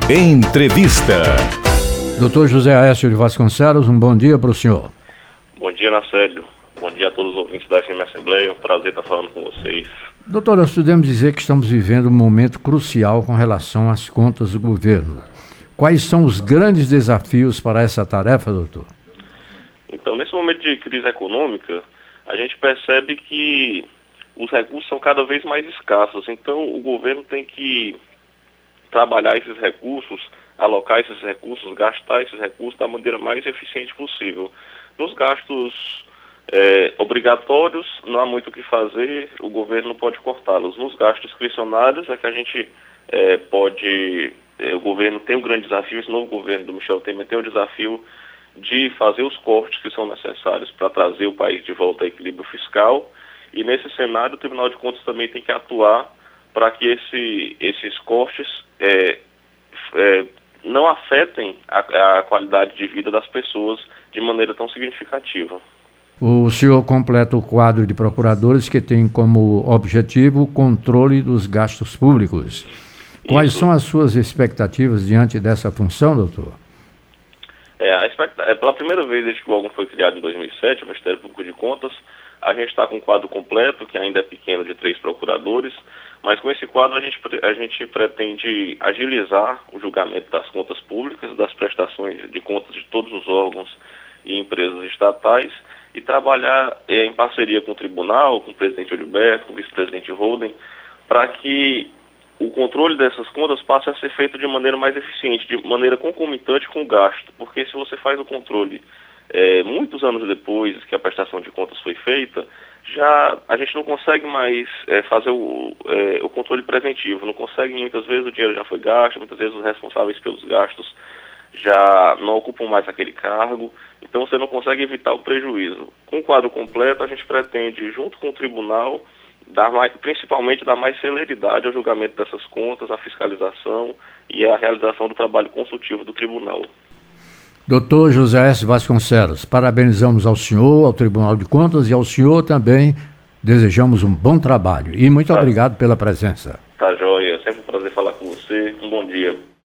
Entrevista. Doutor José Aécio de Vasconcelos, um bom dia para o senhor. Bom dia, Nacélio. Bom dia a todos os ouvintes da FM Assembleia. É um prazer estar falando com vocês. Doutor, nós podemos dizer que estamos vivendo um momento crucial com relação às contas do governo. Quais são os grandes desafios para essa tarefa, doutor? Então, nesse momento de crise econômica, a gente percebe que os recursos são cada vez mais escassos. Então, o governo tem que trabalhar esses recursos, alocar esses recursos, gastar esses recursos da maneira mais eficiente possível. Nos gastos obrigatórios, não há muito o que fazer, o governo não pode cortá-los. Nos gastos discricionários é que a gente o governo tem um grande desafio, esse novo governo do Michel Temer tem o desafio de fazer os cortes que são necessários para trazer o país de volta ao equilíbrio fiscal, e nesse cenário o Tribunal de Contas também tem que atuar para que esses cortes não afetem a qualidade de vida das pessoas de maneira tão significativa. O senhor completa o quadro de procuradores que tem como objetivo o controle dos gastos públicos. Quais são as suas expectativas diante dessa função, doutor? Pela primeira vez desde que o órgão foi criado em 2007, o Ministério Público de Contas, a gente está com um quadro completo, que ainda é pequeno, de 3 procuradores, mas com esse quadro a gente pretende agilizar o julgamento das contas públicas, das prestações de contas de todos os órgãos e empresas estatais, e trabalhar em parceria com o tribunal, com o presidente Odilberto, com o vice-presidente Holden, para que o controle dessas contas passe a ser feito de maneira mais eficiente, de maneira concomitante com o gasto, porque se você faz o controle muitos anos depois que a prestação de contas foi feita, a gente não consegue mais fazer o controle preventivo, não consegue, muitas vezes o dinheiro já foi gasto, muitas vezes os responsáveis pelos gastos já não ocupam mais aquele cargo, então você não consegue evitar o prejuízo. Com o quadro completo, a gente pretende, junto com o tribunal, principalmente dar mais celeridade ao julgamento dessas contas, à fiscalização e à realização do trabalho consultivo do tribunal. Doutor José Aécio Vasconcelos, parabenizamos ao senhor, ao Tribunal de Contas e ao senhor também desejamos um bom trabalho e muito obrigado pela presença. Tá joia, sempre um prazer falar com você, um bom dia.